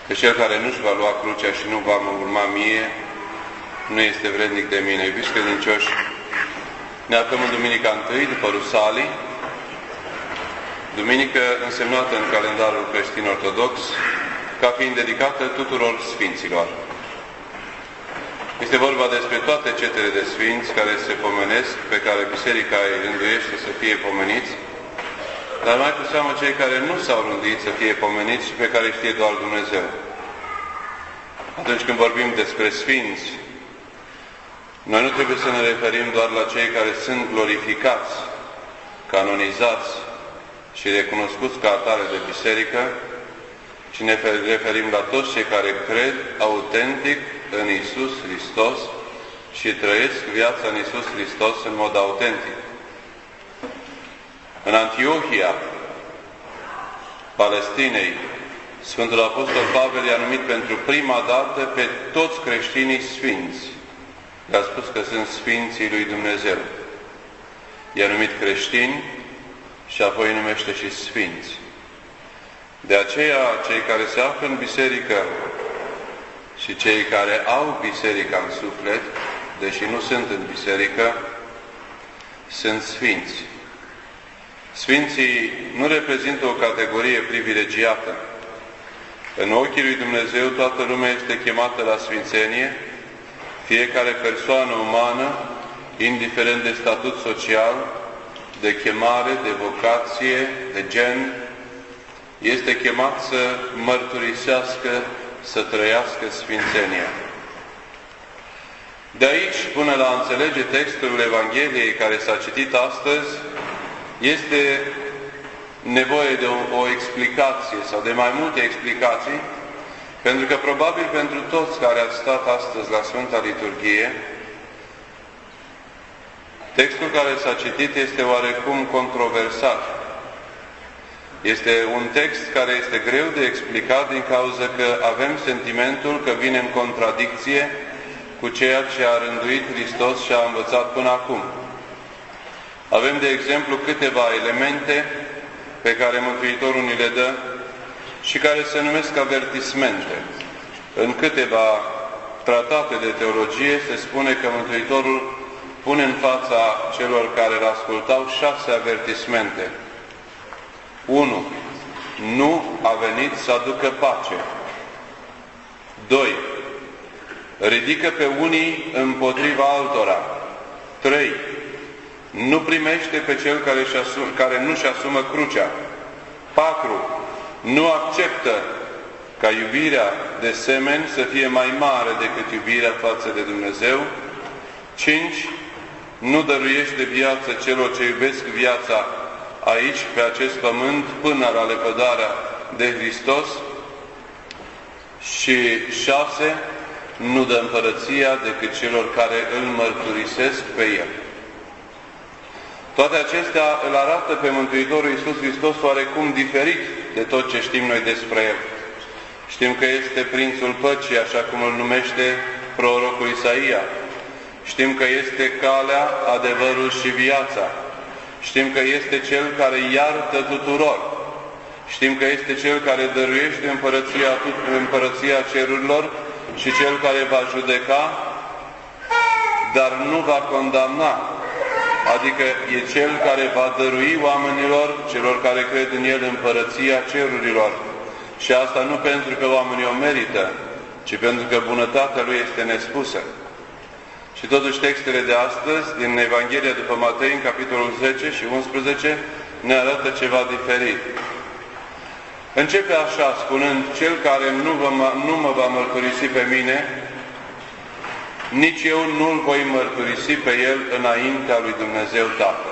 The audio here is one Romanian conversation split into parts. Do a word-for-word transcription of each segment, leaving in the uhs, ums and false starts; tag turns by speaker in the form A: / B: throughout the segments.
A: că cel care nu-și va lua crucea și nu va mă urma mie, nu este vrednic de mine. Iubiți credincioși, ne aflăm în Duminica întâi, după Rusalii, duminică însemnată în calendarul creștin-ortodox, ca fiind dedicată tuturor sfinților. Este vorba despre toate cetele de sfinți care se pomenesc, pe care Biserica îi rânduiește să fie pomeniți, dar mai cu seamă cei care nu s-au rândit să fie pomeniți și pe care știe doar Dumnezeu. Atunci când vorbim despre sfinți, noi nu trebuie să ne referim doar la cei care sunt glorificați, canonizați și recunoscuți ca atare de biserică, ci ne referim la toți cei care cred autentic în Iisus Hristos și trăiesc viața în Iisus Hristos în mod autentic. În Antiohia Palestinei, Sfântul Apostol Pavel i-a numit pentru prima dată pe toți creștinii sfinți. Le-a spus că sunt sfinții lui Dumnezeu. I-a numit creștini și apoi îi numește și sfinți. De aceea, cei care se află în biserică și cei care au biserica în suflet, deși nu sunt în biserică, sunt sfinți. Sfinții nu reprezintă o categorie privilegiată. În ochii lui Dumnezeu toată lumea este chemată la sfințenie, fiecare persoană umană, indiferent de statut social, de chemare, de vocație, de gen, este chemat să mărturisească, să trăiască sfințenia. De aici, până la a înțelege textul Evangheliei care s-a citit astăzi, este nevoie de o, o explicație sau de mai multe explicații, pentru că probabil pentru toți care ați stat astăzi la Sfânta Liturghie, textul care s-a citit este oarecum controversat. Este un text care este greu de explicat din cauza că avem sentimentul că vine în contradicție cu ceea ce a rânduit Hristos și a învățat până acum. Avem, de exemplu, câteva elemente pe care Mântuitorul ni le dă și care se numesc avertismente. În câteva tratate de teologie se spune că Mântuitorul pune în fața celor care îl ascultau șase avertismente. unu. Nu a venit să aducă pace. doi. Ridică pe unii împotriva altora. trei. Nu primește pe cel care, care nu-și asumă crucea. patru. Nu acceptă ca iubirea de semeni să fie mai mare decât iubirea față de Dumnezeu. cinci. Nu dăruiește viață celor ce iubesc viața aici, pe acest pământ, până la lepădarea de Hristos. Și șase. Nu dă împărăția decât celor care îl mărturisesc pe El. Toate acestea îl arată pe Mântuitorul Iisus Hristos oarecum diferit de tot ce știm noi despre El. Știm că este Prințul Păcii, așa cum îl numește prorocul Isaia. Știm că este calea, adevărul și viața. Știm că este Cel care iartă tuturor. Știm că este Cel care dăruiește împărăția, împărăția cerurilor și Cel care va judeca, dar nu va condamna. Adică e Cel care va dărui oamenilor, celor care cred în El, împărăția cerurilor. Și asta nu pentru că oamenii o merită, ci pentru că bunătatea Lui este nespusă. Și totuși textele de astăzi, din Evanghelia după Matei, în capitolul zece și unsprezece, ne arată ceva diferit. Începe așa, spunând, Cel care nu, vă, nu mă va mărturisi pe mine, nici eu nu-L voi mărturisi pe El înaintea lui Dumnezeu Tatăl.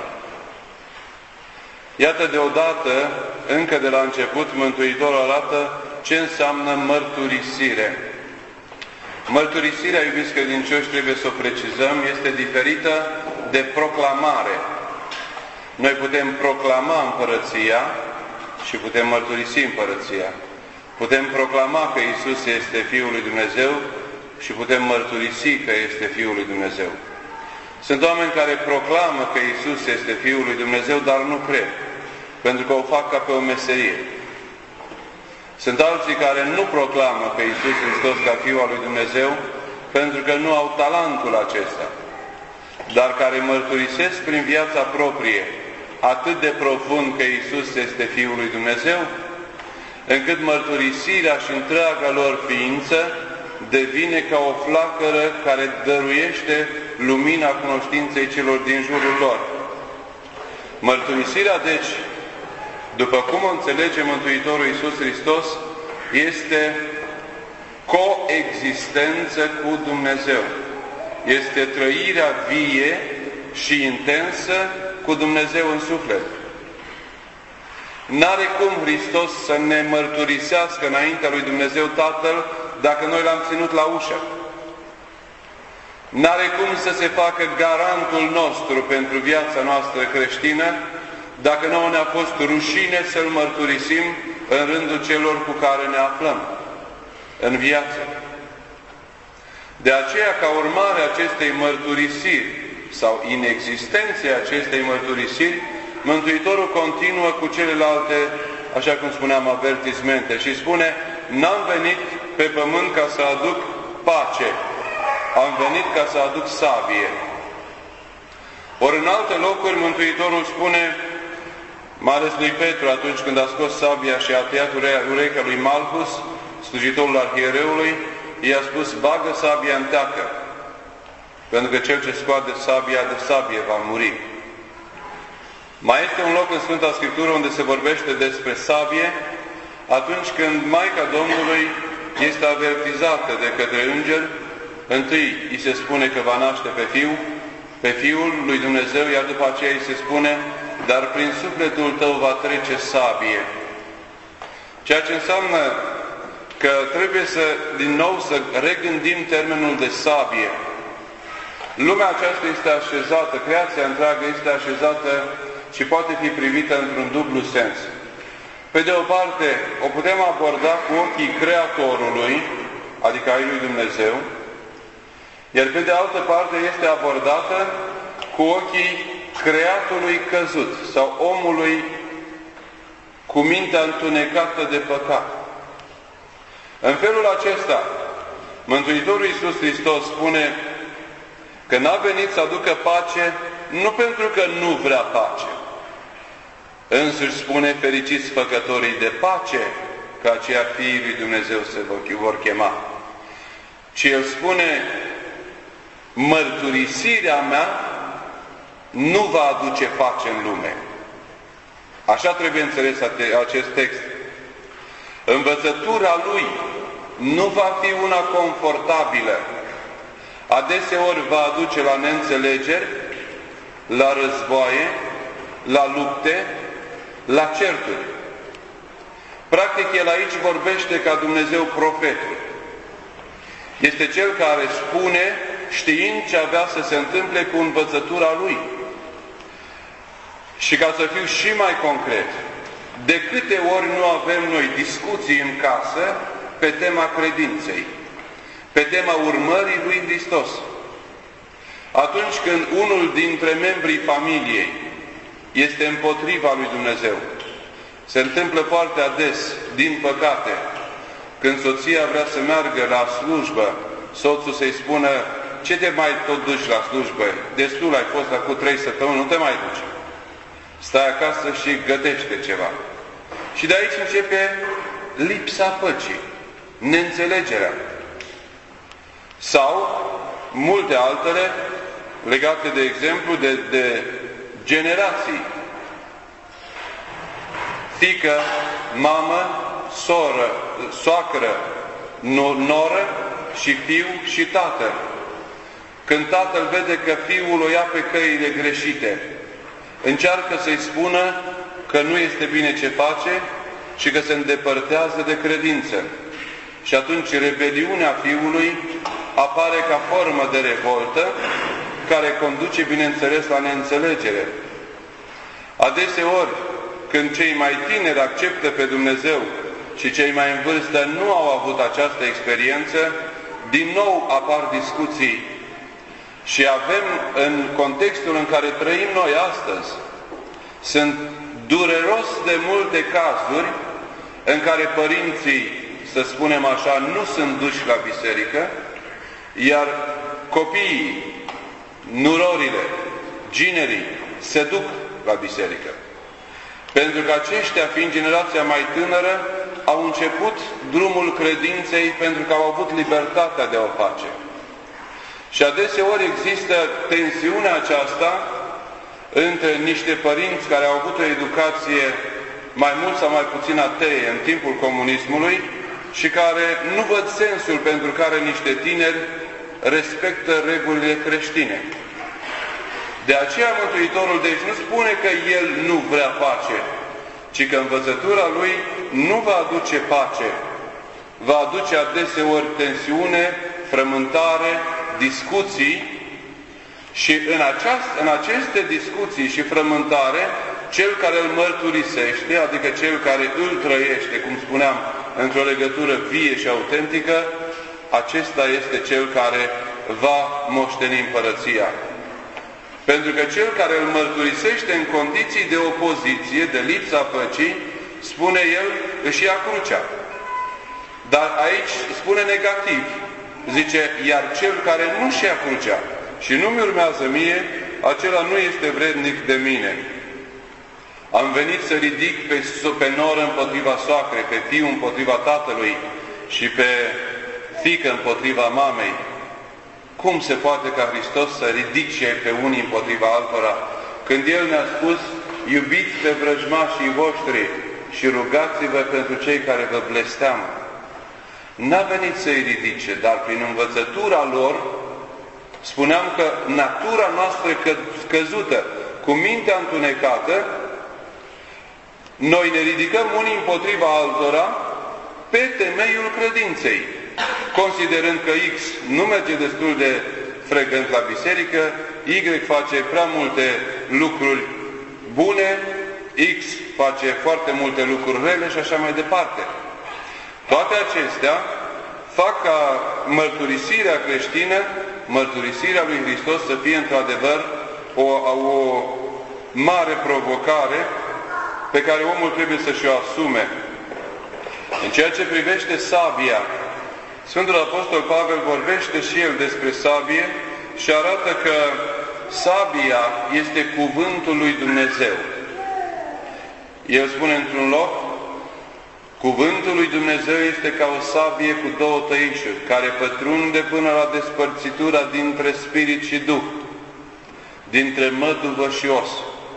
A: Iată deodată, încă de la început, Mântuitorul arată ce înseamnă mărturisire. Mărturisirea, iubiți credincioși, trebuie să o precizăm, este diferită de proclamare. Noi putem proclama împărăția și putem mărturisi împărăția. Putem proclama că Iisus este Fiul lui Dumnezeu și putem mărturisi că este Fiul lui Dumnezeu. Sunt oameni care proclamă că Iisus este Fiul lui Dumnezeu, dar nu cred, pentru că o fac ca pe o meserie. Sunt alții care nu proclamă pe Iisus Hristos ca Fiul al lui Dumnezeu pentru că nu au talentul acesta, dar care mărturisesc prin viața proprie atât de profund că Iisus este Fiul lui Dumnezeu, încât mărturisirea și întreaga lor ființă devine ca o flacără care dăruiește lumina cunoștinței celor din jurul lor. Mărturisirea, deci, după cum o înțelege Mântuitorul Iisus Hristos, este coexistență cu Dumnezeu. Este trăirea vie și intensă cu Dumnezeu în suflet. N-are cum Hristos să ne mărturisească înaintea lui Dumnezeu Tatăl dacă noi l-am ținut la ușă. N-are cum să se facă garantul nostru pentru viața noastră creștină dacă nouă ne-a fost rușine să-L mărturisim în rândul celor cu care ne aflăm în viață. De aceea, ca urmare a acestei mărturisiri sau inexistenței acestei mărturisiri, Mântuitorul continuă cu celelalte, așa cum spuneam, avertismente și spune: n-am venit pe pământ ca să aduc pace, am venit ca să aduc sabie. Ori în alte locuri Mântuitorul spune, mai ales lui Petru atunci când a scos sabia și a tăiat urechea lui Malchus, slujitorul arhiereului, i-a spus: bagă sabia în teacă, pentru că cel ce scoate sabia de sabie va muri. Mai este un loc în Sfânta Scriptură unde se vorbește despre sabie, atunci când Maica Domnului este avertizată de către înger. Întâi îi se spune că va naște pe Fiul, pe Fiul lui Dumnezeu, iar după aceea îi se spune: dar prin sufletul tău va trece sabie. Ceea ce înseamnă că trebuie să, din nou, să regândim termenul de sabie. Lumea aceasta este așezată, creația întreagă este așezată și poate fi privită într-un dublu sens. Pe de o parte, o putem aborda cu ochii Creatorului, adică ai lui Dumnezeu, iar pe de altă parte este abordată cu ochii creatului căzut sau omului cu mintea întunecată de păcat. În felul acesta, Mântuitorul Iisus Hristos spune că n-a venit să aducă pace nu pentru că nu vrea pace. Însuși spune: fericiți făcătorii de pace, că aceia fiii lui Dumnezeu se vor chema. Și El spune: mărturisirea mea nu va aduce pace în lume. Așa trebuie înțeles acest text. Învățătura Lui nu va fi una confortabilă. Adeseori va aduce la neînțelegeri, la războaie, la lupte, la certuri. Practic, El aici vorbește ca Dumnezeu profetul. Este Cel care spune știind ce avea să se întâmple cu învățătura Lui. Și ca să fiu și mai concret, de câte ori nu avem noi discuții în casă pe tema credinței, pe tema urmării lui Hristos. Atunci când unul dintre membrii familiei este împotriva lui Dumnezeu, se întâmplă foarte ades, din păcate, când soția vrea să meargă la slujbă, soțul să-i spună: ce te mai tot duci la slujbă? Destul ai fost acum trei săptămâni, nu te mai duci. Stai acasă și gătește ceva. Și de aici începe lipsa păcii, neînțelegerea. Sau multe altele legate, de exemplu, de, de generații. Fiică, mamă, soră, soacră, noră și fiu și tată. Când tatăl vede că fiul o ia pe căile greșite, încearcă să-i spună că nu este bine ce face și că se îndepărtează de credință. Și atunci rebeliunea fiului apare ca formă de revoltă, care conduce, bineînțeles, la neînțelegere. Adeseori, când cei mai tineri acceptă pe Dumnezeu și cei mai în vârstă nu au avut această experiență, din nou apar discuții. Și avem, în contextul în care trăim noi astăzi, sunt dureros de multe cazuri în care părinții, să spunem așa, nu sunt duși la biserică, iar copiii, nurorile, ginerii, se duc la biserică. Pentru că aceștia, fiind generația mai tânără, au început drumul credinței pentru că au avut libertatea de a o face. Și adeseori există tensiunea aceasta între niște părinți care au avut o educație mai mult sau mai puțin atee în timpul comunismului și care nu văd sensul pentru care niște tineri respectă regulile creștine. De aceea Mântuitorul deci nu spune că El nu vrea pace, ci că învățătura Lui nu va aduce pace, va aduce adeseori tensiune, frământare, discuții și în, aceast, în aceste discuții și frământare, cel care îl mărturisește, adică cel care îl trăiește, cum spuneam, într-o legătură vie și autentică, acesta este cel care va moșteni împărăția. Pentru că cel care îl mărturisește în condiții de opoziție, de lipsa păcii, spune el, își ia crucea. Dar aici spune negativ. Zice, iar cel care nu-și ia crucea și nu-mi urmează mie, acela nu este vrednic de mine. Am venit să ridic pe, pe noră împotriva soacrei, pe fiu împotriva tatălui și pe fiică împotriva mamei. Cum se poate ca Hristos să ridice pe unii împotriva altora? Când El ne-a spus, iubiți pe vrăjmașii voștri și rugați-vă pentru cei care vă blesteamă. N-a venit să-i ridice, dar prin învățătura lor, spuneam că natura noastră căzută, cu mintea întunecată, noi ne ridicăm unii împotriva altora pe temeiul credinței, considerând că X nu merge destul de frecvent la biserică, Y face prea multe lucruri bune, X face foarte multe lucruri rele și așa mai departe. Toate acestea fac ca mărturisirea creștină, mărturisirea lui Hristos să fie într-adevăr o, o mare provocare pe care omul trebuie să și-o asume. În ceea ce privește sabia, Sfântul Apostol Pavel vorbește și el despre sabie și arată că sabia este cuvântul lui Dumnezeu. El spune într-un loc, cuvântul lui Dumnezeu este ca o sabie cu două tăișuri, care pătrunde până la despărțitura dintre spirit și duh, dintre măduvă și os.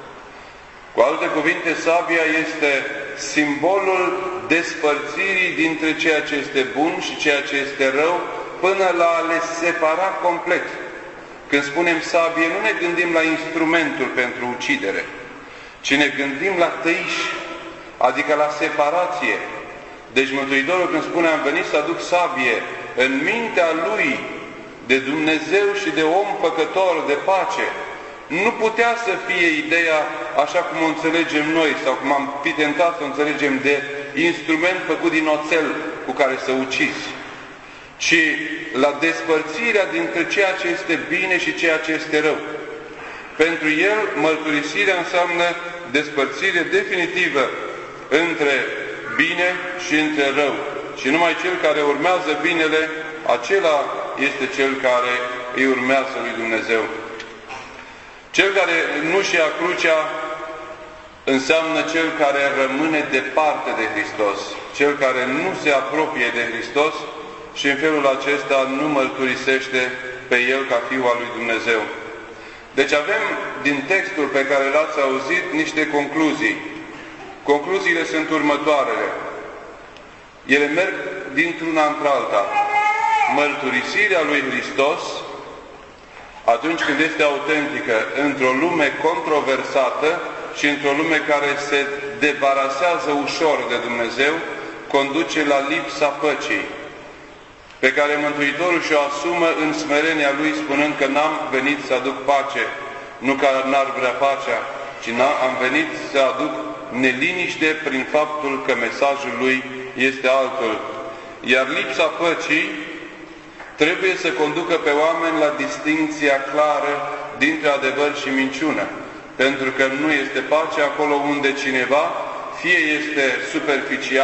A: Cu alte cuvinte, sabia este simbolul despărțirii dintre ceea ce este bun și ceea ce este rău, până la a le separa complet. Când spunem sabie, nu ne gândim la instrumentul pentru ucidere, ci ne gândim la tăiș, adică la separație. Deci Mântuitorul, când spune, am venit să aduc sabie în mintea Lui de Dumnezeu și de om păcător, de pace, nu putea să fie ideea așa cum o înțelegem noi, sau cum am fi tentat să o înțelegem, de instrument făcut din oțel cu care să ucizi, ci la despărțirea dintre ceea ce este bine și ceea ce este rău. Pentru el, mărturisirea înseamnă despărțire definitivă între bine și între rău. Și numai cel care urmează binele, acela este cel care îi urmează lui Dumnezeu. Cel care nu-și ia crucea înseamnă cel care rămâne departe de Hristos, cel care nu se apropie de Hristos și în felul acesta nu mărturisește pe El ca Fiul al lui Dumnezeu. Deci avem din textul pe care l-ați auzit niște concluzii. Concluziile sunt următoarele. Ele merg dintr-una într-alta. Mărturisirea lui Hristos, atunci când este autentică, într-o lume controversată și într-o lume care se debarasează ușor de Dumnezeu, conduce la lipsa păcii, pe care Mântuitorul și-o asumă în smerenia Lui, spunând că n-am venit să aduc pace, nu că n-ar vrea pacea, ci am venit să aduc neliniște prin faptul că mesajul Lui este altul. Iar lipsa păcii trebuie să conducă pe oameni la distincția clară dintre adevăr și minciună. Pentru că nu este pace acolo unde cineva fie este superficial,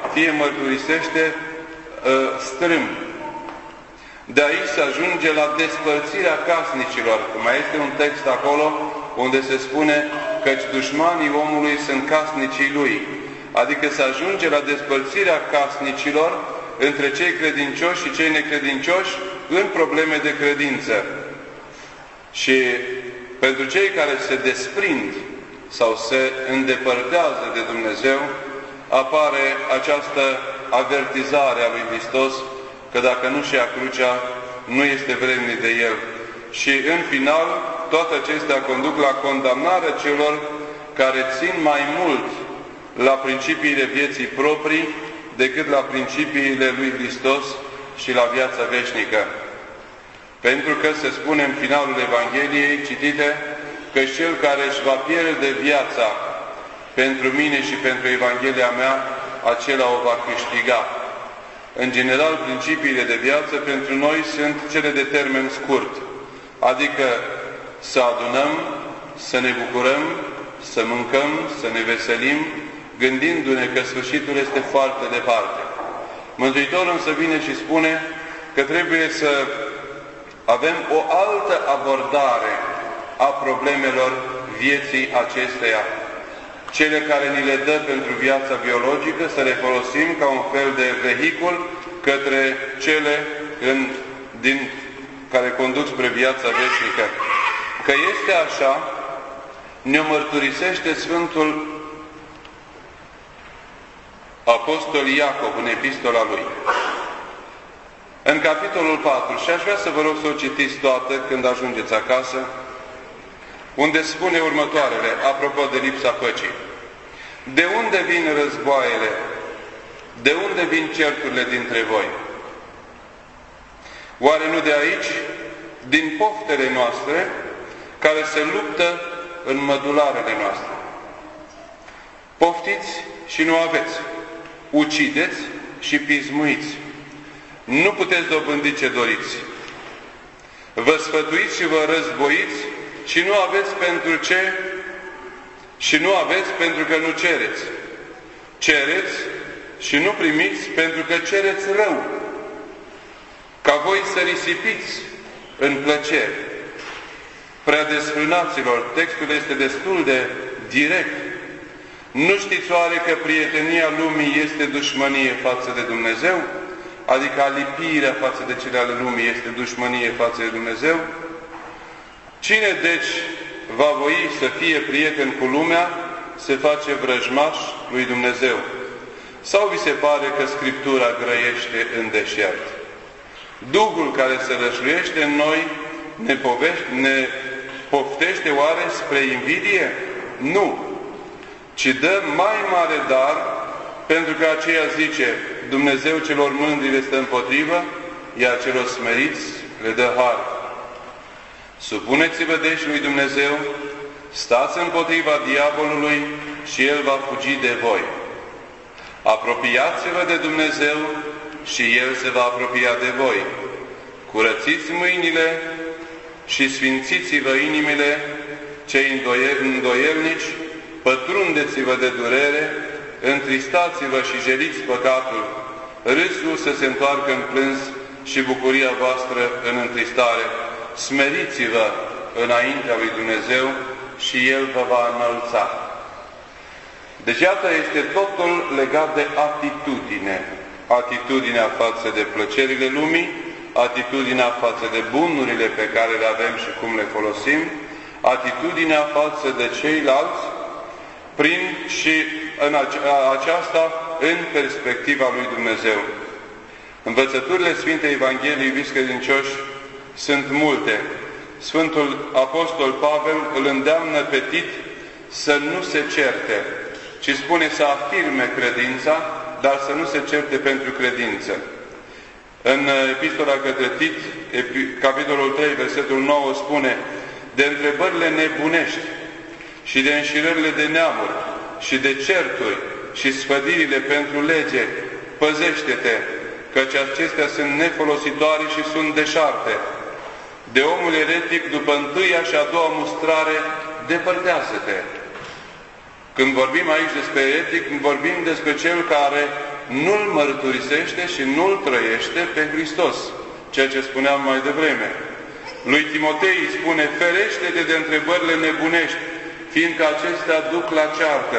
A: fie mărturisește uh, strâmb. De aici se ajunge la despărțirea casnicilor. Mai este un text acolo unde se spune căci dușmanii omului sunt casnicii lui. Adică se ajunge la despărțirea casnicilor între cei credincioși și cei necredincioși în probleme de credință. Și pentru cei care se desprind sau se îndepărtează de Dumnezeu, apare această avertizare a lui Hristos că dacă nu-și ia crucea, nu este vrednic de El. Și în final, toate acestea conduc la condamnarea celor care țin mai mult la principiile vieții proprii decât la principiile lui Hristos și la viața veșnică. Pentru că se spune în finalul Evangheliei citite că cel care își va pierde viața pentru mine și pentru Evanghelia mea, acela o va câștiga. În general, principiile de viață pentru noi sunt cele de termen scurt, adică să adunăm, să ne bucurăm, să mâncăm, să ne veselim, gândindu-ne că sfârșitul este foarte departe. Mântuitorul însă vine și spune că trebuie să avem o altă abordare a problemelor vieții acesteia. Cele care ni le dă pentru viața biologică, să le folosim ca un fel de vehicul către cele în, din, care conduc spre viața veșnică. Că este așa, ne-o mărturisește Sfântul Apostol Iacov în epistola lui. În capitolul patru, și aș vrea să vă rog să o citiți toată când ajungeți acasă, unde spune următoarele, apropo de lipsa păcii. De unde vin războaiele? De unde vin certurile dintre voi? Oare nu de aici? Din poftele noastre, care se luptă în mădularele noastre. Poftiți și nu aveți. Ucideți și pismuiți. Nu puteți dobândi ce doriți. Vă sfătuiți și vă războiți și nu aveți pentru ce și nu aveți pentru că nu cereți. Cereți și nu primiți pentru că cereți rău, ca voi să risipiți în plăceri. Prea desfrânaților, textul este destul de direct. Nu știți oare că prietenia lumii este dușmănie față de Dumnezeu? Adică alipirea față de cele ale lumii este dușmănie față de Dumnezeu? Cine, deci, va voi să fie prieten cu lumea, se face vrăjmaș lui Dumnezeu. Sau vi se pare că Scriptura grăiește în deșert? Duhul care se rășluiește în noi ne, povește, ne poftește oare spre invidie? Nu! Ci dă mai mare dar, pentru că aceea zice, Dumnezeu celor mândri le stă împotrivă, iar celor smeriți le dă har. Supuneți-vă deci lui Dumnezeu, stați împotriva diavolului și el va fugi de voi. Apropiați-vă de Dumnezeu și el se va apropia de voi. Curățiți mâinile și sfințiți-vă inimile, cei îndoielnici, pătrundeți-vă de durere, întristați-vă și jeliți păcatul, râsul să se întoarcă în plâns și bucuria voastră în întristare. Smeriți-vă înaintea lui Dumnezeu și El vă va înălța. Deci iată, este totul legat de atitudine. Atitudinea față de plăcerile lumii, atitudinea față de bunurile pe care le avem și cum le folosim, atitudinea față de ceilalți, prin și în aceasta în perspectiva lui Dumnezeu. Învățăturile Sfintei Evangheliei, iubiți credincioși, sunt multe. Sfântul Apostol Pavel îl îndeamnă pe Tit să nu se certe, ci spune să afirme credința, dar să nu se certe pentru credință. În Epistola către Tit, capitolul trei, versetul nouă, spune: de întrebările nebunești și de înșirările de neamuri și de certuri și sfădirile pentru lege, păzește-te, căci acestea sunt nefolositoare și sunt deșarte. De omul eretic, după întâia și a doua mustrare, depărtează-te. Când vorbim aici despre eretic, vorbim despre cel care nu-L mărturisește și nu-L trăiește pe Hristos, ceea ce spuneam mai devreme. Lui Timotei îi spune, ferește-te de întrebările nebunești, fiindcă acestea duc la ceartă.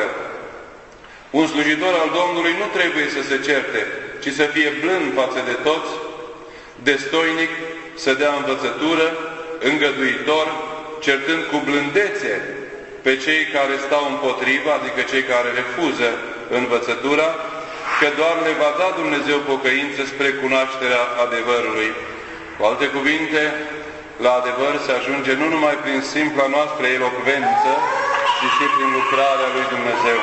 A: Un slujitor al Domnului nu trebuie să se certe, ci să fie blând față de toți, destoinic, să dea învățătură, îngăduitor, certând cu blândețe pe cei care stau împotriva, adică cei care refuză învățătura, că doar le va da Dumnezeu pocăință spre cunoașterea adevărului. Cu alte cuvinte, la adevăr se ajunge nu numai prin simpla noastră elocvență, ci și prin lucrarea lui Dumnezeu.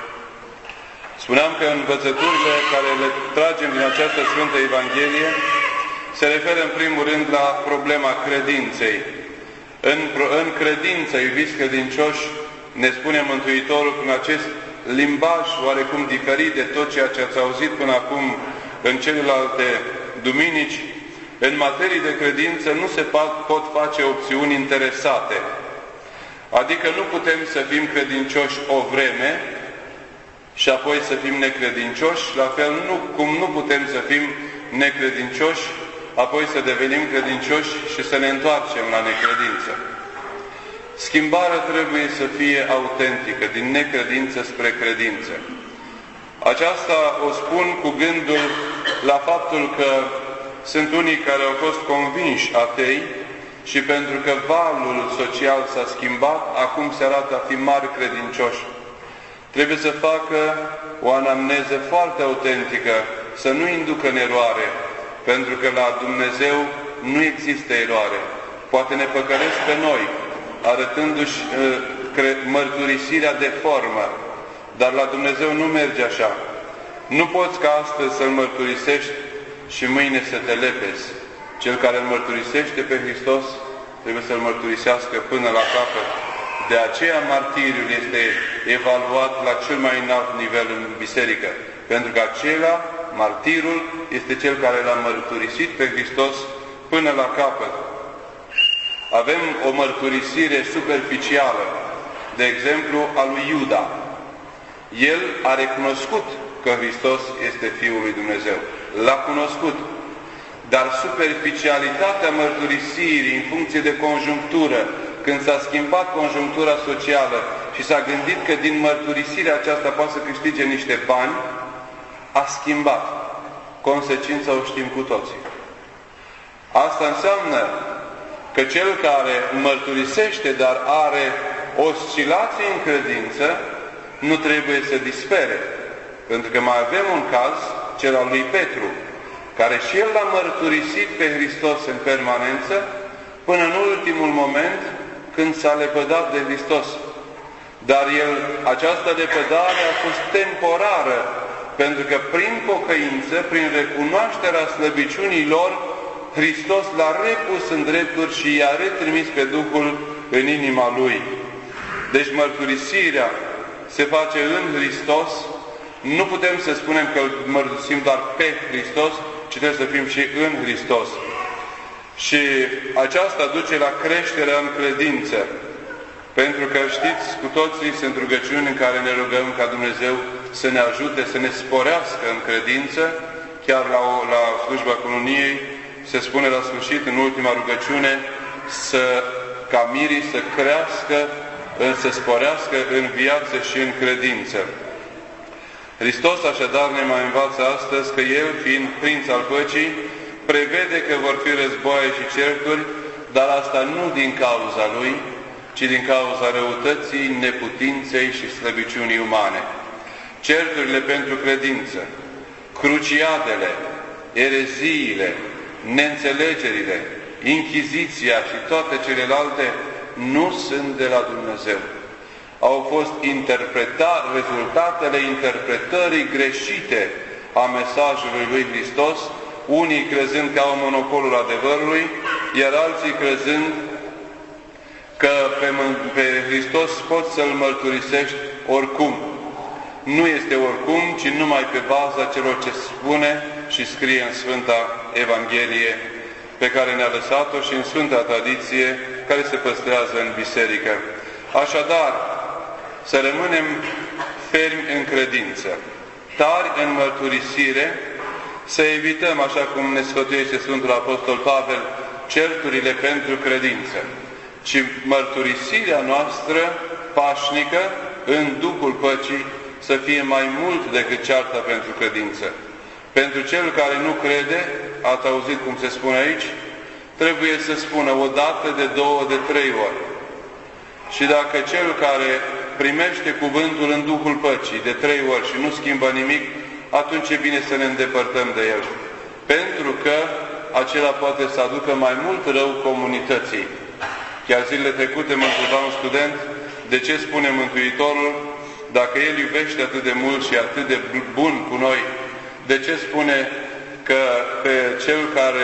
A: Spuneam că învățăturile care le tragem din această Sfântă Evanghelie se referă în primul rând la problema credinței. În, în credință, iubiți credincioși, ne spune Mântuitorul prin acest limbaj oarecum diferit de tot ceea ce ați auzit până acum în celelalte duminici, în materie de credință nu se pot face opțiuni interesate. Adică nu putem să fim credincioși o vreme și apoi să fim necredincioși, la fel nu, cum nu putem să fim necredincioși, apoi să devenim credincioși și să ne întoarcem la necredință. Schimbarea trebuie să fie autentică, din necredință spre credință. Aceasta o spun cu gândul la faptul că sunt unii care au fost convinși atei și pentru că valul social s-a schimbat, acum se arată a fi mari credincioși. Trebuie să facă o anamneză foarte autentică, să nu inducă în eroare, pentru că la Dumnezeu nu există eroare. Poate ne păcălesc pe noi, arătându-și uh, mărturisirea de formă, dar la Dumnezeu nu merge așa. Nu poți ca astăzi să-L mărturisești și mâine să te lepezi. Cel care îl mărturisește pe Hristos trebuie să-L mărturisească până la capăt. De aceea martiriul este evaluat la cel mai înalt nivel în biserică. Pentru că acela, martirul, este cel care l-a mărturisit pe Hristos până la capăt. Avem o mărturisire superficială, de exemplu, a lui Iuda. El a recunoscut că Hristos este Fiul lui Dumnezeu. L-a cunoscut. Dar superficialitatea mărturisirii în funcție de conjunctură, când s-a schimbat conjunctura socială și s-a gândit că din mărturisirea aceasta poate să câștige niște bani, a schimbat. Consecința o știm cu toții. Asta înseamnă că cel care mărturisește, dar are oscilații în credință, nu trebuie să dispere. Pentru că mai avem un caz, cel al lui Petru, care și el l-a mărturisit pe Hristos în permanență, până în ultimul moment, când s-a lepădat de Hristos. Dar el, această lepădare a fost temporară, pentru că prin pocăință, prin recunoașterea slăbiciunii lor, Hristos l-a repus în drepturi și i-a retrimis pe Duhul în inima lui. Deci mărturisirea se face în Hristos. Nu putem să spunem că îl mărturisim doar pe Hristos, ci trebuie să fim și în Hristos. Și aceasta duce la creșterea în credință. Pentru că știți, cu toții sunt rugăciuni în care ne rugăm ca Dumnezeu să ne ajute, să ne sporească în credință. Chiar la, o, la slujba cununiei se spune la sfârșit, în ultima rugăciune, să, ca mirii să crească, să sporească în viață și în credință. Hristos așadar ne mai învață astăzi că El, fiind Prinț al Păcii, prevede că vor fi războaie și certuri, dar asta nu din cauza Lui, ci din cauza răutății, neputinței și slăbiciunii umane. Certurile pentru credință, cruciadele, ereziile, neînțelegerile, inchiziția și toate celelalte nu sunt de la Dumnezeu. Au fost interpretate, rezultatele interpretării greșite a mesajului lui Hristos, unii crezând că au monopolul adevărului, iar alții crezând că pe, pe Hristos poți să-L mărturisești oricum. Nu este oricum, ci numai pe baza celor ce spune și scrie în Sfânta Evanghelie, pe care ne-a lăsat-o și în Sfânta Tradiție, care se păstrează în biserică. Așadar, să rămânem fermi în credință. tari în mărturisire, să evităm, așa cum ne sfătuiește Sfântul Apostol Pavel, certurile pentru credință, ci mărturisirea noastră pașnică în Duhul păcii să fie mai mult decât cearta pentru credință. Pentru cel care nu crede, ați auzit cum se spune aici, trebuie să spună o dată, de două, de trei ori. Și dacă cel care primește cuvântul în Duhul păcii de trei ori și nu schimbă nimic, atunci e bine să ne îndepărtăm de el. Pentru că acela poate să aducă mai mult rău comunității. Chiar zilele trecute mă întreba un student de ce spune Mântuitorul, dacă El iubește atât de mult și atât de bun cu noi, de ce spune că pe cel care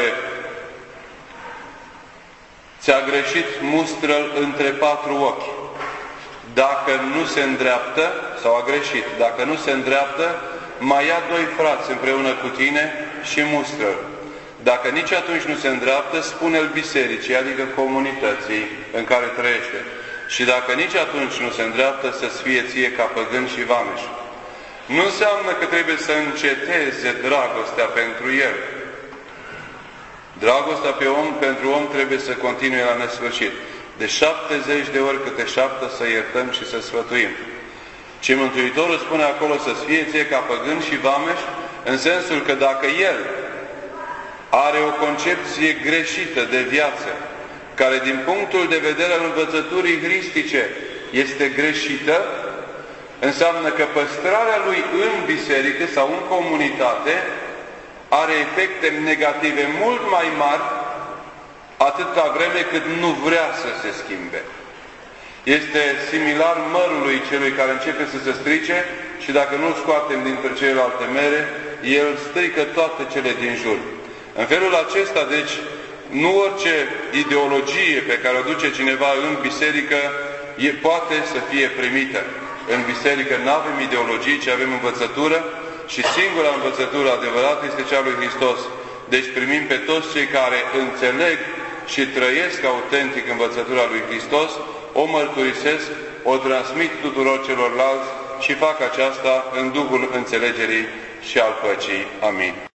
A: ți-a greșit mustră-l între patru ochi? Dacă nu se îndreaptă, sau a greșit, dacă nu se îndreaptă, mai ia doi frați împreună cu tine și mustră-l. Dacă nici atunci nu se îndreaptă, spune-l bisericii, adică comunității în care trăiește. Și dacă nici atunci nu se îndreaptă, să-ți fie ție ca păgân și vameș. Nu înseamnă că trebuie să înceteze dragostea pentru el. Dragostea pe om, pentru om trebuie să continue la nesfârșit. De șaptezeci de ori câte șapte să iertăm și să sfătuim. Și Mântuitorul spune acolo să-ți fie ție ca păgân și vameș, în sensul că dacă el are o concepție greșită de viață, care din punctul de vedere al învățăturii hristice este greșită, înseamnă că păstrarea lui în biserică sau în comunitate are efecte negative mult mai mari atâta vreme cât nu vrea să se schimbe. Este similar mărului celui care începe să se strice și dacă nu-l scoatem dintre celelalte mere, el strică toate cele din jur. În felul acesta, deci, nu orice ideologie pe care o duce cineva în biserică e, poate să fie primită. În biserică nu avem ideologie, ci avem învățătură și singura învățătură adevărată este cea lui Hristos. Deci primim pe toți cei care înțeleg și trăiesc autentic învățătura lui Hristos, o mărturisesc, o transmit tuturor celorlalți și fac aceasta în Duhul înțelegerii și al păcii. Amin.